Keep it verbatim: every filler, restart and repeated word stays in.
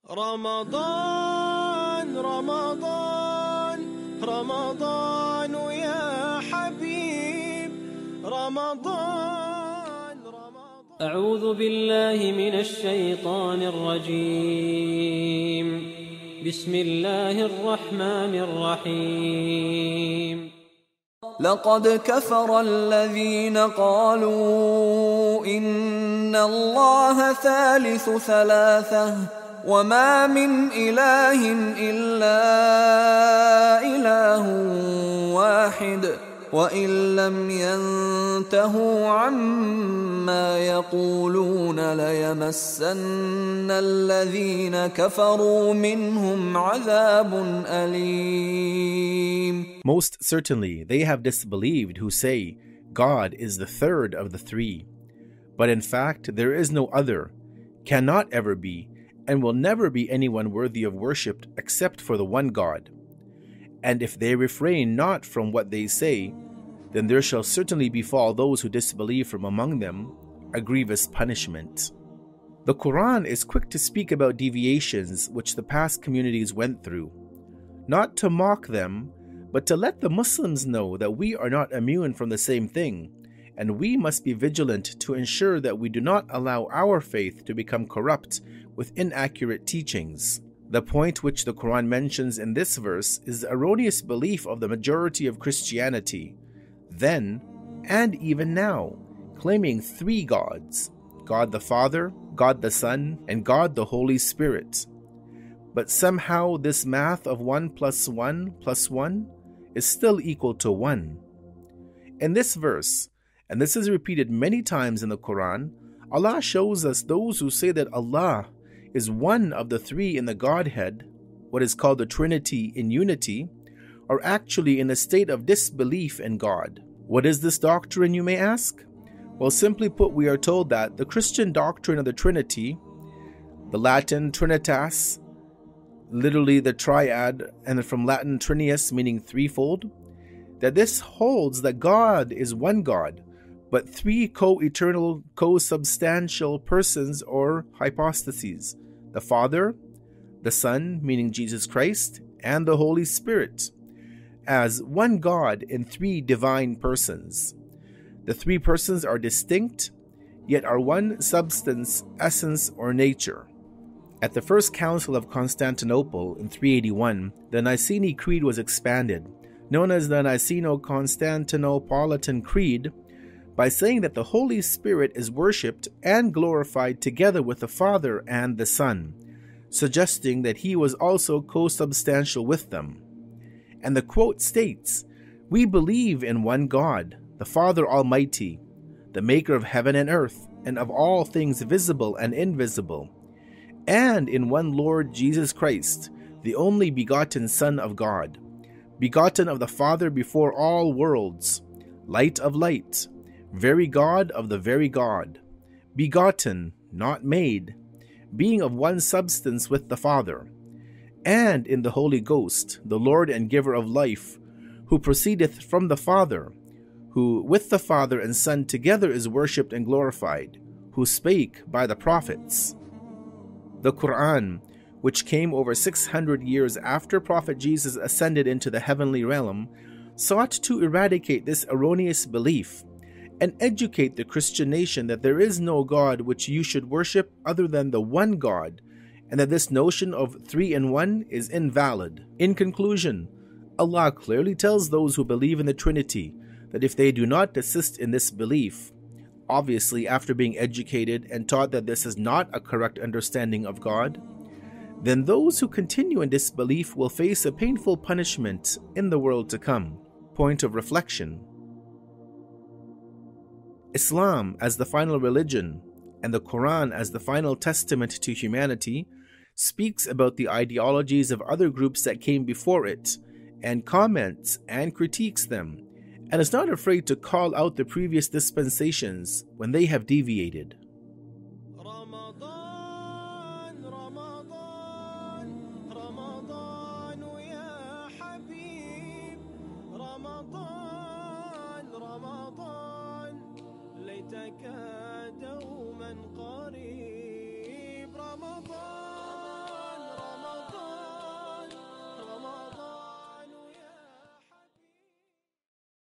رمضان رمضان رمضان يا حبيب رمضان رمضان. أعوذ بالله من الشيطان الرجيم. بسم الله الرحمن الرحيم. لقد كفر الذين قالوا إن الله ثالث ثلاثة وما من إله إلا إله واحد وإن لم ينتهوا عما يقولون ليمسن الذين كفروا منهم عذاب أليم. Most certainly they have disbelieved who say, God is the third of the three. But in fact there is no other, cannot ever be, and will never be anyone worthy of worship except for the one God. And if they refrain not from what they say, then there shall certainly befall those who disbelieve from among them a grievous punishment. The Quran is quick to speak about deviations which the past communities went through, not to mock them, but to let the Muslims know that we are not immune from the same thing, and we must be vigilant to ensure that we do not allow our faith to become corrupt with inaccurate teachings. The point which the Quran mentions in this verse is the erroneous belief of the majority of Christianity, then and even now, claiming three gods, God the Father, God the Son, and God the Holy Spirit. But somehow this math of one plus one plus one is still equal to one. In this verse, and this is repeated many times in the Quran, Allah shows us those who say that Allah is one of the three in the Godhead, what is called the Trinity in unity, are actually in a state of disbelief in God. What is this doctrine, you may ask? Well, simply put, we are told that the Christian doctrine of the Trinity, the Latin Trinitas, literally the triad, and from Latin Trinius meaning threefold, that this holds that God is one God, but three co-eternal, co-substantial persons or hypostases: the Father, the Son, meaning Jesus Christ, and the Holy Spirit, as one God in three divine persons. The three persons are distinct, yet are one substance, essence, or nature. At the First Council of Constantinople in three eighty-one, the Nicene Creed was expanded, known as the Niceno-Constantinopolitan Creed, by saying that the Holy Spirit is worshipped and glorified together with the Father and the Son, suggesting that he was also co-substantial with them. And the quote states, "We believe in one God, the Father Almighty, the maker of heaven and earth, and of all things visible and invisible, and in one Lord Jesus Christ, the only begotten Son of God, begotten of the Father before all worlds, light of light, very God of the very God, begotten, not made, being of one substance with the Father, and in the Holy Ghost, the Lord and giver of life, who proceedeth from the Father, who with the Father and Son together is worshipped and glorified, who spake by the prophets." The Quran, which came over six hundred years after Prophet Jesus ascended into the heavenly realm, sought to eradicate this erroneous belief and educate the Christian nation that there is no God which you should worship other than the one God, and that this notion of three in one is invalid. In conclusion, Allah clearly tells those who believe in the Trinity that if they do not desist in this belief, obviously after being educated and taught that this is not a correct understanding of God, then those who continue in disbelief will face a painful punishment in the world to come. Point of reflection: Islam as the final religion and the Quran as the final testament to humanity speaks about the ideologies of other groups that came before it and comments and critiques them, and is not afraid to call out the previous dispensations when they have deviated. رمضان رمضان رمضان يا حبيب رمضان رمضان ليتك